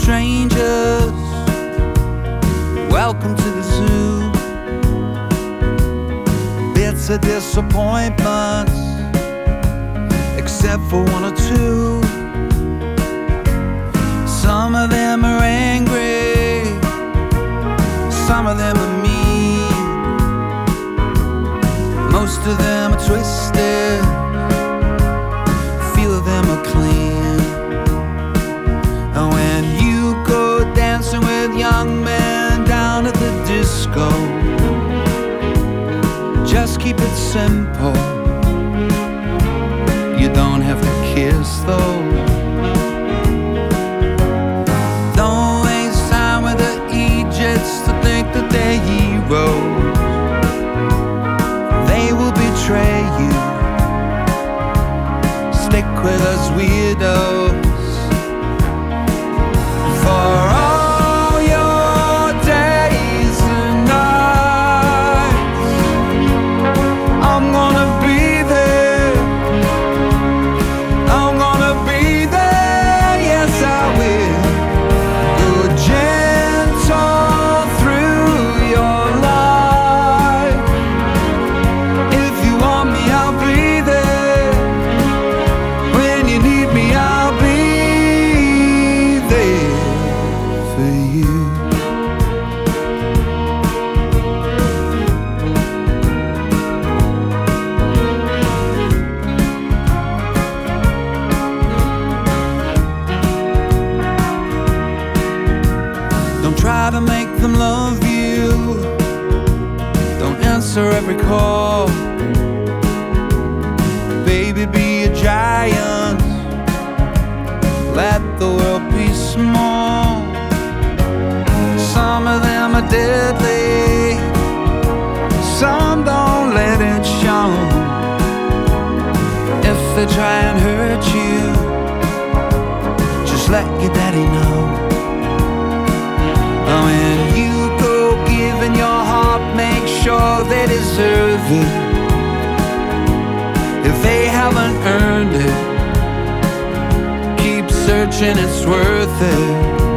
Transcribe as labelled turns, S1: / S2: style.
S1: strangers, welcome to the zoo. Bits of disappointments, except for one or two. Some of them are angry, some of them are mean, most of them are twisted, few of them are clean. And when you go dancing with young men down at the disco, just keep it simple. You don't have to kiss though. Don't waste time with the Egypts to think that they're heroes. They will betray you. Stick with us weirdos. For all your days and nights, I'm gonna be there. I'm gonna be there, yes I will. Go gentle through your life. If you want me, I'll be there. When you need me, I'll be there for you. Don't try to make them love you. Don't answer every call. Baby, be a giant. Let the world be small. Some of them are deadly, some don't let it show. If they try and hurt you, just let your daddy know. When you go giving your heart, make sure they deserve it. If they haven't earned it, keep searching, it's worth it.